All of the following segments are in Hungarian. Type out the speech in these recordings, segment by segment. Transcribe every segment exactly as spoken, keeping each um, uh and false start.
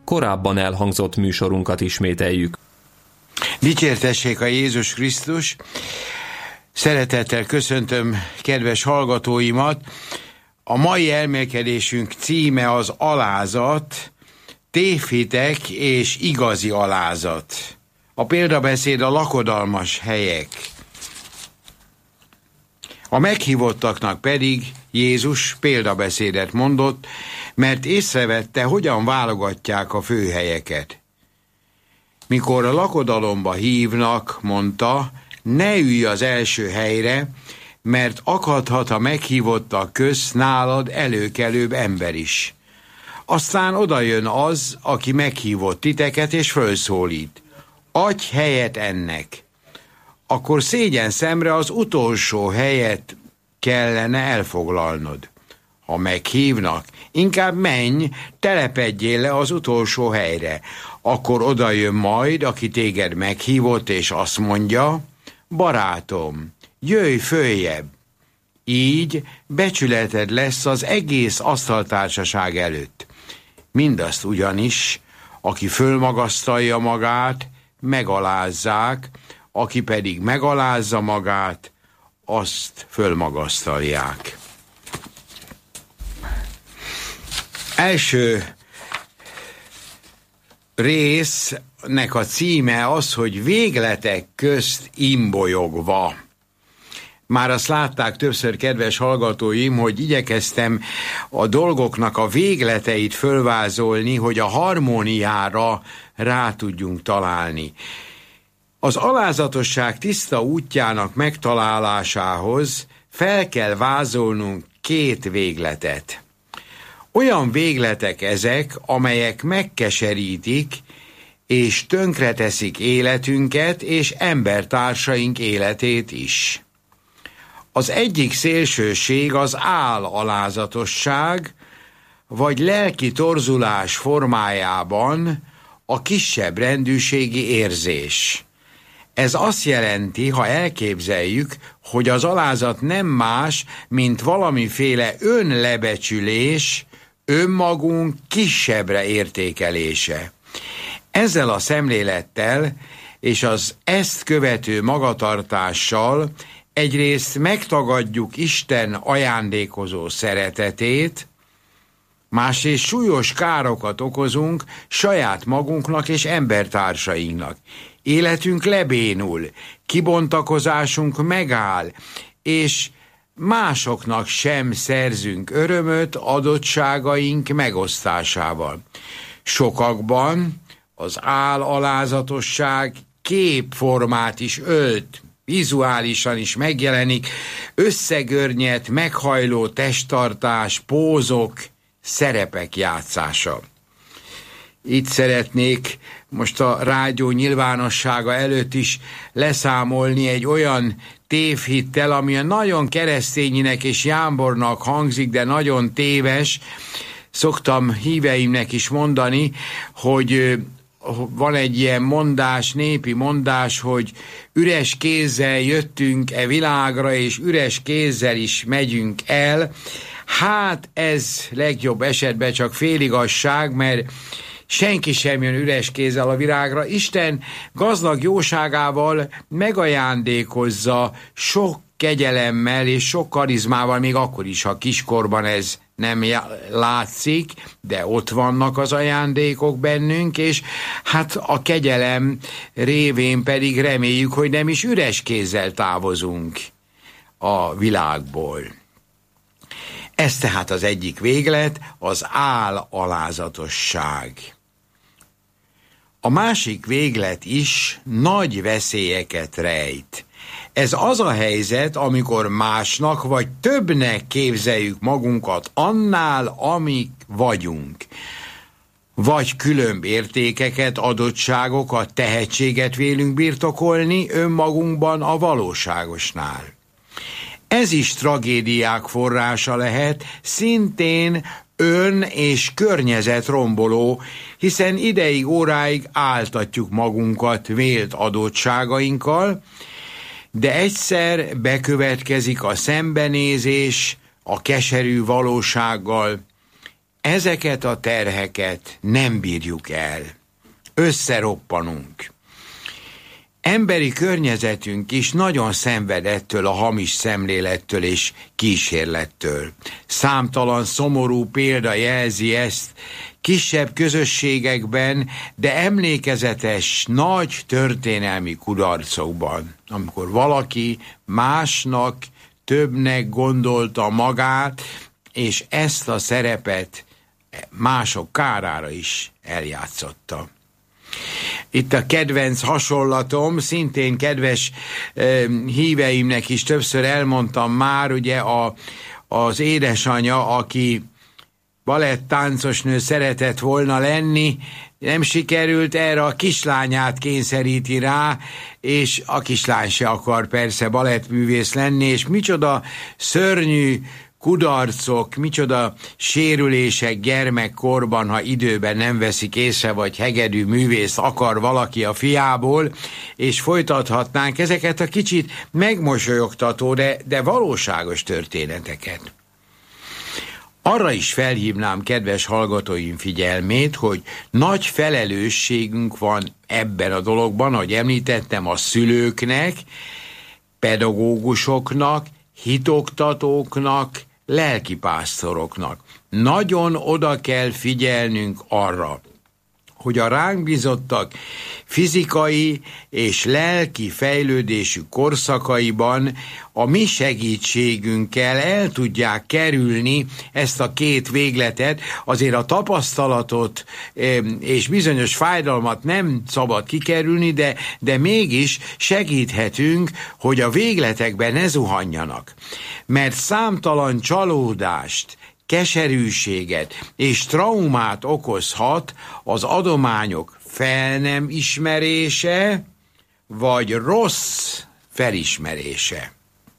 korábban elhangzott műsorunkat ismételjük. Dicsértessék a Jézus Krisztus! Szeretettel köszöntöm kedves hallgatóimat! A mai elmélkedésünk címe az alázat, tévhitek és igazi alázat. A példabeszéd a lakodalmas helyek. A meghívottaknak pedig Jézus példabeszédet mondott, mert észrevette, hogyan válogatják a főhelyeket. Mikor a lakodalomba hívnak, mondta, ne ülj az első helyre, mert akadhat a meghívottak közt nálad előkelőbb ember is. Aztán odajön az, aki meghívott titeket, és fölszólít. Adj helyet ennek. Akkor szégyen szemre az utolsó helyet kellene elfoglalnod. Ha meghívnak, inkább menj, telepedjél le az utolsó helyre. Akkor odajön majd, aki téged meghívott, és azt mondja, barátom, jöjj följebb. Így becsületed lesz az egész asztaltársaság előtt. Mindazt ugyanis, aki fölmagasztalja magát, megalázzák, aki pedig megalázza magát, azt fölmagasztalják. Első résznek a címe az, hogy végletek közt imbolyogva. Már azt látták többször, kedves hallgatóim, hogy igyekeztem a dolgoknak a végleteit fölvázolni, hogy a harmóniára rá tudjunk találni. Az alázatosság tiszta útjának megtalálásához fel kell vázolnunk két végletet. Olyan végletek ezek, amelyek megkeserítik és tönkreteszik életünket és embertársaink életét is. Az egyik szélsőség az álalázatosság, vagy lelki torzulás formájában a kisebb rendűségi érzés. Ez azt jelenti, ha elképzeljük, hogy az alázat nem más, mint valamiféle önlebecsülés, önmagunk kisebbre értékelése. Ezzel a szemlélettel és az ezt követő magatartással egyrészt megtagadjuk Isten ajándékozó szeretetét, másrészt súlyos károkat okozunk saját magunknak és embertársainknak. Életünk lebénul, kibontakozásunk megáll, és másoknak sem szerzünk örömöt adottságaink megosztásával. Sokakban az álalázatosság képformát is ölt, vizuálisan is megjelenik, összegörnyet, meghajló testtartás, pózok, szerepek játszása. Itt szeretnék most a rádió nyilvánossága előtt is leszámolni egy olyan tévhittel, ami nagyon keresztényinek és jámbornak hangzik, de nagyon téves. Szoktam híveimnek is mondani, hogy van egy ilyen mondás, népi mondás, hogy üres kézzel jöttünk e világra, és üres kézzel is megyünk el. Hát ez legjobb esetben csak féligasság, mert senki sem jön üres kézzel a világra. Isten gazdag jóságával megajándékozza sok kegyelemmel és sok karizmával, még akkor is, ha kiskorban ez nem látszik, de ott vannak az ajándékok bennünk, és hát a kegyelem révén pedig reméljük, hogy nem is üres kézzel távozunk a világból. Ez tehát az egyik véglet, az álalázatosság. A másik véglet is nagy veszélyeket rejt. Ez az a helyzet, amikor másnak vagy többnek képzeljük magunkat annál, amik vagyunk. Vagy különb értékeket, adottságokat, tehetséget vélünk birtokolni önmagunkban a valóságosnál. Ez is tragédiák forrása lehet, szintén ön- és környezetromboló, hiszen ideig, óráig áltatjuk magunkat vélt adottságainkkal, de egyszer bekövetkezik a szembenézés a keserű valósággal. ezeket a terheket nem bírjuk el. Összeroppanunk. Emberi környezetünk is nagyon szenved ettől a hamis szemlélettől és kísérlettől. Számtalan szomorú példa jelzi ezt kisebb közösségekben, de emlékezetes nagy történelmi kudarcokban, amikor valaki másnak, többnek gondolta magát, és ezt a szerepet mások kárára is eljátszotta. Itt a kedvenc hasonlatom, szintén kedves eh, híveimnek is többször elmondtam már, ugye a, az édesanyja, aki balettáncosnő szeretett volna lenni, nem sikerült, erre a kislányát kényszeríti rá, és a kislány se akar persze balettművész lenni, és micsoda szörnyű kudarcok, micsoda sérülések gyermekkorban, ha időben nem veszik észre, vagy hegedű művész akar valaki a fiából, és folytathatnánk ezeket a kicsit megmosolyogtató, de, de valóságos történeteket. Arra is felhívnám kedves hallgatóim figyelmét, hogy nagy felelősségünk van ebben a dologban, ahogy említettem, a szülőknek, pedagógusoknak, hitoktatóknak, lelkipásztoroknak. Nagyon oda kell figyelnünk arra, hogy a ránk bízottak fizikai és lelki fejlődésük korszakaiban a mi segítségünkkel el tudják kerülni ezt a két végletet. Azért a tapasztalatot és bizonyos fájdalmat nem szabad kikerülni, de, de mégis segíthetünk, hogy a végletekben ne zuhanjanak. Mert számtalan csalódást, keserűséget és traumát okozhat az adományok fel nem ismerése, vagy rossz felismerése.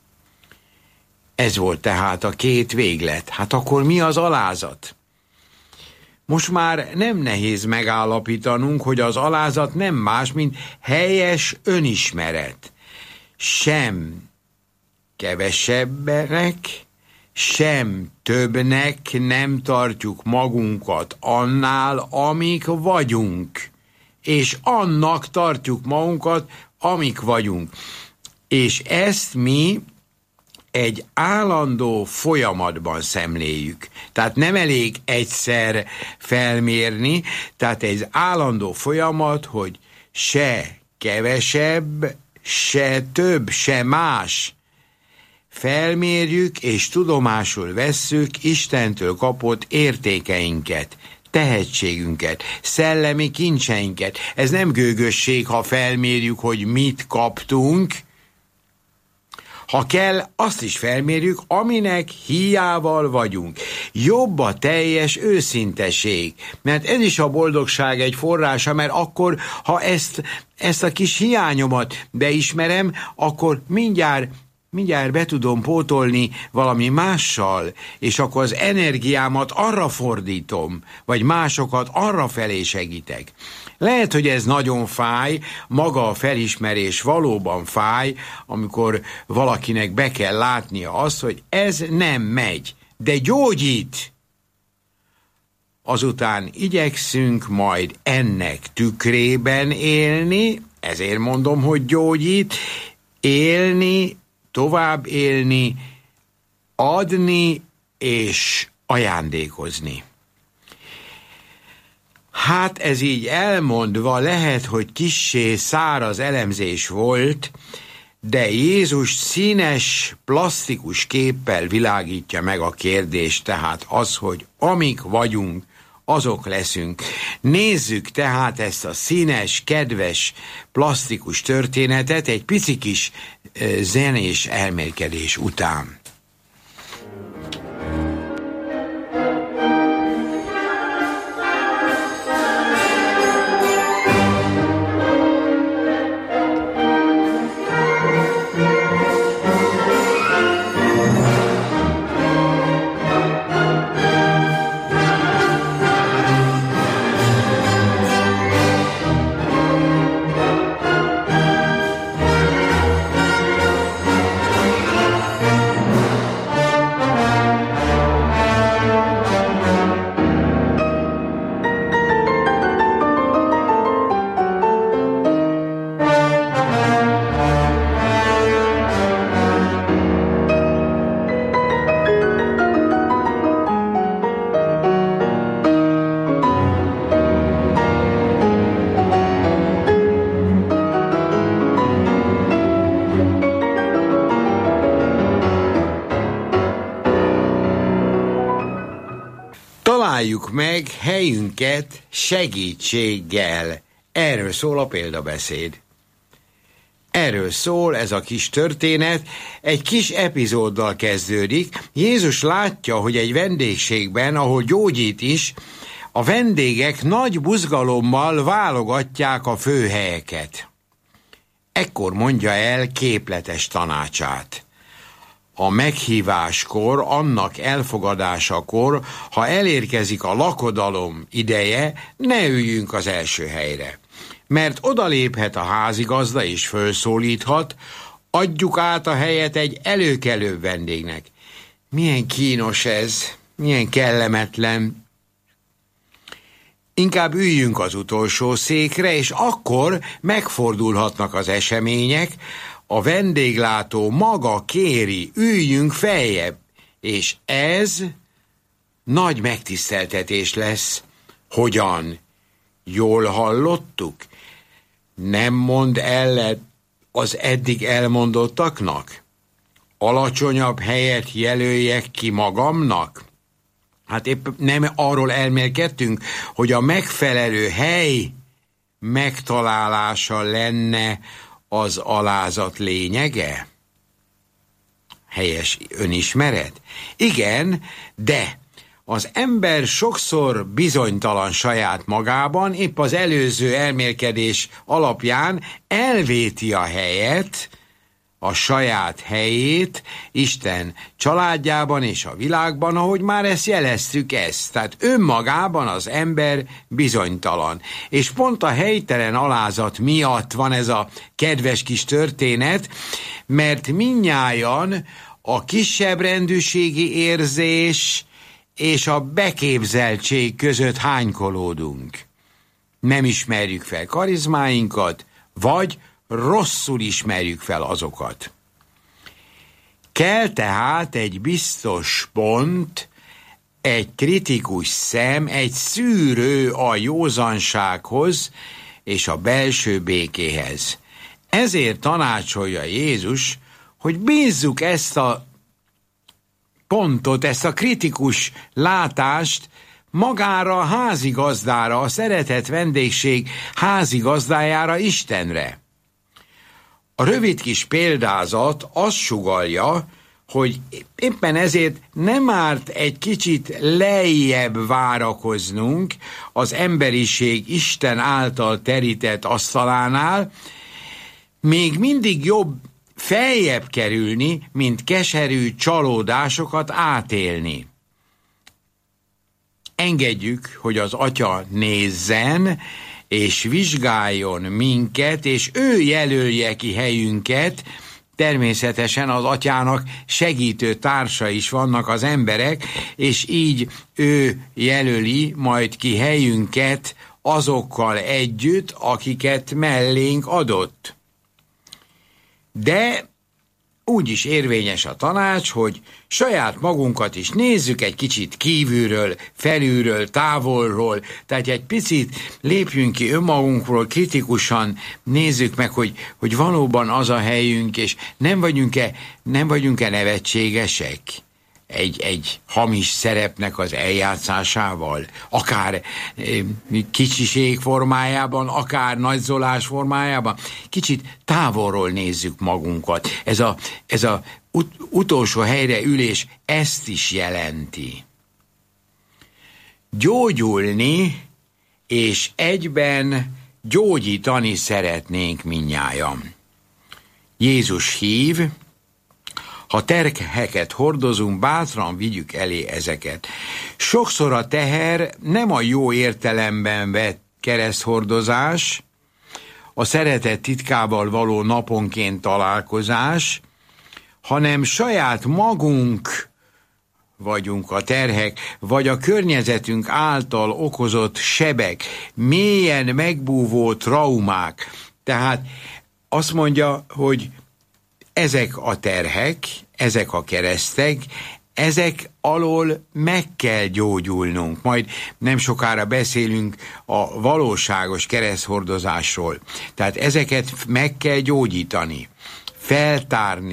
Ez volt tehát a két véglet. Hát akkor mi az alázat? Most már nem nehéz megállapítanunk, hogy az alázat nem más, mint helyes önismeret. Sem kevesebbnek, sem többnek nem tartjuk magunkat annál, amik vagyunk, és annak tartjuk magunkat, amik vagyunk. És ezt mi egy állandó folyamatban szemléljük. Tehát nem elég egyszer felmérni, tehát egy állandó folyamat, hogy se kevesebb, se több, se más. Felmérjük és tudomásul vesszük Istentől kapott értékeinket, tehetségünket, szellemi kincseinket. Ez nem gőgösség, ha felmérjük, hogy mit kaptunk. Ha kell, azt is felmérjük, aminek hiával vagyunk. Jobb a teljes őszinteség, mert ez is a boldogság egy forrása, mert akkor, ha ezt, ezt a kis hiányomat beismerem, akkor mindjárt mindjárt be tudom pótolni valami mással, és akkor az energiámat arra fordítom, vagy másokat arra felé segítek. Lehet, hogy ez nagyon fáj, maga a felismerés valóban fáj, amikor valakinek be kell látnia azt, hogy ez nem megy, de gyógyít. Azután igyekszünk majd ennek tükrében élni, ezért mondom, hogy gyógyít, élni, tovább élni, adni és ajándékozni. Hát ez így elmondva lehet, hogy kissé száraz elemzés volt, de Jézus színes, plastikus képpel világítja meg a kérdést, tehát az, hogy amik vagyunk, azok leszünk. Nézzük tehát ezt a színes, kedves, plastikus történetet egy pici kis zenés elmélkedés után. találjuk meg helyünket segítséggel. Erről szól a példabeszéd. Erről szól ez a kis történet, egy kis epizóddal kezdődik. Jézus látja, hogy egy vendégségben, ahol gyógyít is, a vendégek nagy buzgalommal válogatják a főhelyeket. Ekkor mondja el képletes tanácsát. A meghíváskor, annak elfogadásakor, ha elérkezik a lakodalom ideje, ne üljünk az első helyre. Mert odaléphet a házigazda és fölszólíthat, adjuk át a helyet egy előkelőbb vendégnek. Milyen kínos ez, milyen kellemetlen. Inkább üljünk az utolsó székre, és akkor megfordulhatnak az események, a vendéglátó maga kéri, üljünk feljebb, és ez nagy megtiszteltetés lesz. Hogyan? Jól hallottuk? Nem mond ellent az eddig elmondottaknak? Alacsonyabb helyet jelöljek ki magamnak? Hát épp nem arról elmélkedtünk, hogy a megfelelő hely megtalálása lenne az alázat lényege? Helyes önismeret? Igen, de az ember sokszor bizonytalan saját magában, épp az előző elmélkedés alapján elvéti a helyet, a saját helyét Isten családjában és a világban, ahogy már ezt jeleztük ezt. Tehát önmagában az ember bizonytalan. És pont a helytelen alázat miatt van ez a kedves kis történet, mert mindnyájan a kisebb rendűségi érzés és a beképzeltség között hánykolódunk. Nem ismerjük fel karizmáinkat, vagy rosszul ismerjük fel azokat. Kell tehát egy biztos pont, egy kritikus szem, egy szűrő a józansághoz és a belső békéhez. Ezért tanácsolja Jézus, hogy bízzuk ezt a pontot, ezt a kritikus látást magára a házigazdára, a szeretett vendégség házigazdájára, Istenre. A rövid kis példázat azt sugallja, hogy éppen ezért nem árt egy kicsit lejjebb várakoznunk az emberiség Isten által terített asztalánál, még mindig jobb feljebb kerülni, mint keserű csalódásokat átélni. Engedjük, hogy az Atya nézzen, és vizsgáljon minket, és ő jelölje ki helyünket. Természetesen az Atyának segítő társa is vannak az emberek, és így ő jelöli majd ki helyünket azokkal együtt, akiket mellénk adott. De úgy is érvényes a tanács, hogy saját magunkat is nézzük egy kicsit kívülről, felülről, távolról, tehát egy picit lépjünk ki önmagunkról, kritikusan nézzük meg, hogy, hogy valóban az a helyünk, és nem vagyunk-e, nem vagyunk-e nevetségesek egy, egy hamis szerepnek az eljátszásával, akár e, kicsiség formájában, akár nagyzolás formájában. Kicsit távolról nézzük magunkat. Ez a, ez a ut, utolsó helyre ülés ezt is jelenti. Gyógyulni és egyben gyógyítani szeretnénk mindnyájan. Jézus hív, ha terheket hordozunk, bátran vigyük elé ezeket. Sokszor a teher nem a jó értelemben vett kereszthordozás, a szeretet titkával való naponként találkozás, hanem saját magunk vagyunk a terhek, vagy a környezetünk által okozott sebek, mélyen megbúvó traumák. Tehát azt mondja, hogy ezek a terhek, ezek a keresztek, ezek alól meg kell gyógyulnunk. Majd nem sokára beszélünk a valóságos kereszthordozásról. Tehát ezeket meg kell gyógyítani, feltárni,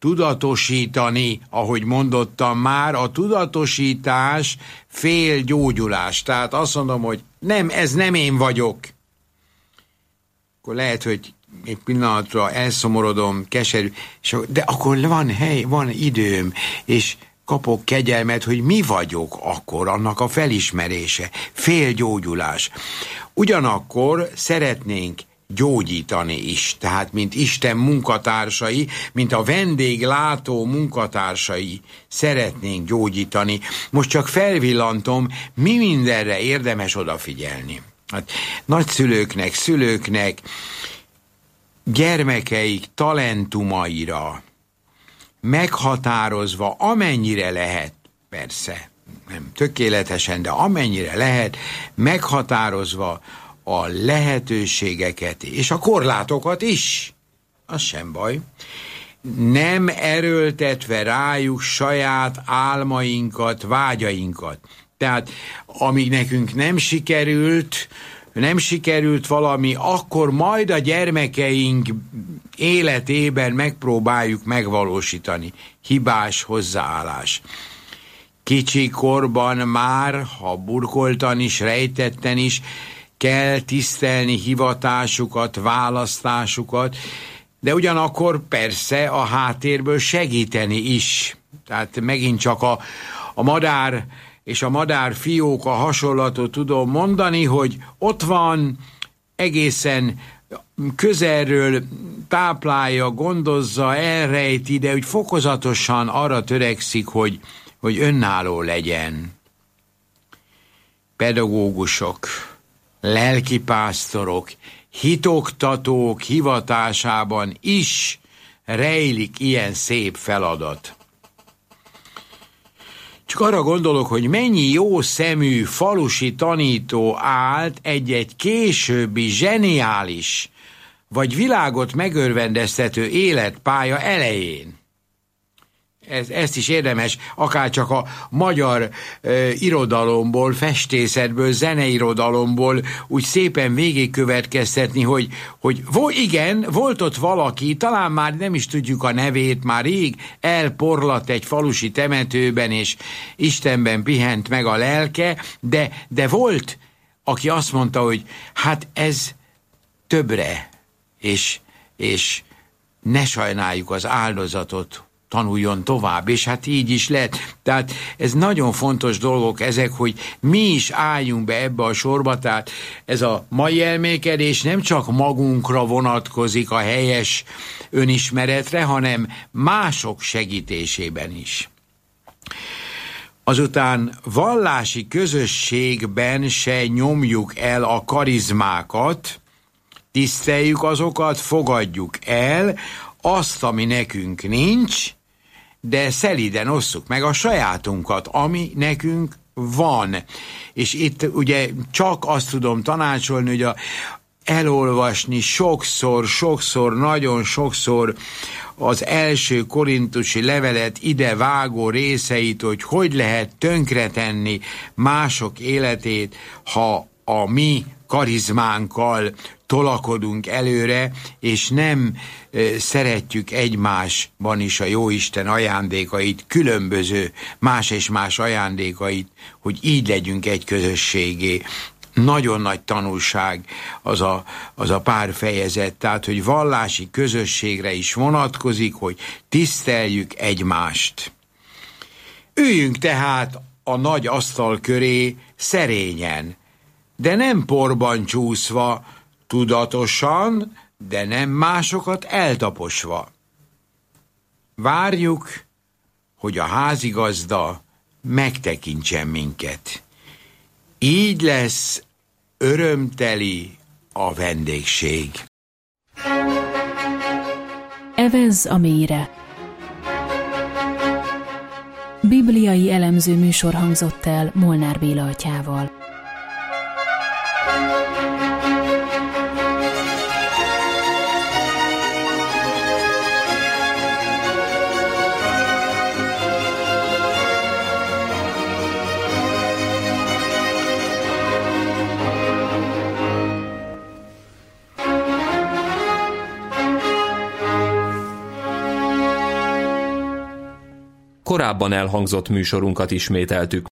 tudatosítani, ahogy mondottam már, a tudatosítás fél gyógyulás. Tehát azt mondom, hogy nem, ez nem én vagyok. Akkor lehet, hogy egy pillanatra elszomorodom, keserű, de akkor van hely, van időm, és kapok kegyelmet, hogy mi vagyok akkor, annak a felismerése, félgyógyulás. Ugyanakkor szeretnénk gyógyítani is, tehát mint Isten munkatársai, mint a vendéglátó munkatársai szeretnénk gyógyítani. Most csak felvillantom, mi mindenre érdemes odafigyelni. Hát nagyszülőknek, szülőknek, gyermekeik talentumaira meghatározva, amennyire lehet, persze, nem tökéletesen, de amennyire lehet, meghatározva a lehetőségeket és a korlátokat is. Az sem baj. Nem erőltetve rájuk saját álmainkat, vágyainkat. Tehát amíg nekünk nem sikerült, nem sikerült valami, akkor majd a gyermekeink életében megpróbáljuk megvalósítani. Hibás hozzáállás. Kicsi korban már, ha burkoltan is, rejtetten is, kell tisztelni hivatásukat, választásukat, de ugyanakkor persze a háttérből segíteni is. Tehát megint csak a, a madár és a madár fióka hasonlatot tudom mondani, hogy ott van, egészen közelről táplálja, gondozza, elrejti, de úgy fokozatosan arra törekszik, hogy, hogy önálló legyen. Pedagógusok, lelkipásztorok, hitoktatók hivatásában is rejlik ilyen szép feladat. Csak arra gondolok, hogy mennyi jó szemű falusi tanító állt egy-egy későbbi zseniális, vagy világot megörvendeztető életpálya elején. Ez, ezt is érdemes, akárcsak a magyar e, irodalomból, festészetből, zeneirodalomból úgy szépen végigkövetkeztetni, hogy, hogy vo, igen, volt ott valaki, talán már nem is tudjuk a nevét, már rég elporlatt egy falusi temetőben, és Istenben pihent meg a lelke, de, de volt, aki azt mondta, hogy hát ez többre, és, és ne sajnáljuk az áldozatot, tanuljon tovább, és hát így is lett. Tehát ez nagyon fontos dolgok ezek, hogy mi is álljunk be ebbe a sorba, tehát ez a mai elmélkedés nem csak magunkra vonatkozik a helyes önismeretre, hanem mások segítésében is. Azután vallási közösségben se nyomjuk el a karizmákat, tiszteljük azokat, fogadjuk el azt, ami nekünk nincs, de szelíden osszuk meg a sajátunkat, ami nekünk van. És itt ugye csak azt tudom tanácsolni, hogy a, elolvasni sokszor, sokszor, nagyon sokszor az első korintusi levelet ide vágó részeit, hogy hogy lehet tönkretenni mások életét, ha a mi karizmánkkal tolakodunk előre, és nem e, szeretjük egymásban is a Jóisten ajándékait, különböző más és más ajándékait, hogy így legyünk egy közösségé. Nagyon nagy tanulság az a, az a pár fejezet, tehát, hogy vallási közösségre is vonatkozik, hogy tiszteljük egymást. Üljünk tehát a nagy asztal köré szerényen, de nem porban csúszva, tudatosan, de nem másokat eltaposva. Várjuk, hogy a házigazda megtekintsen minket. Így lesz örömteli a vendégség. Evezz a mélyre. Bibliai elemző műsor hangzott el Molnár Béla atyával. Korábban elhangzott műsorunkat ismételtük.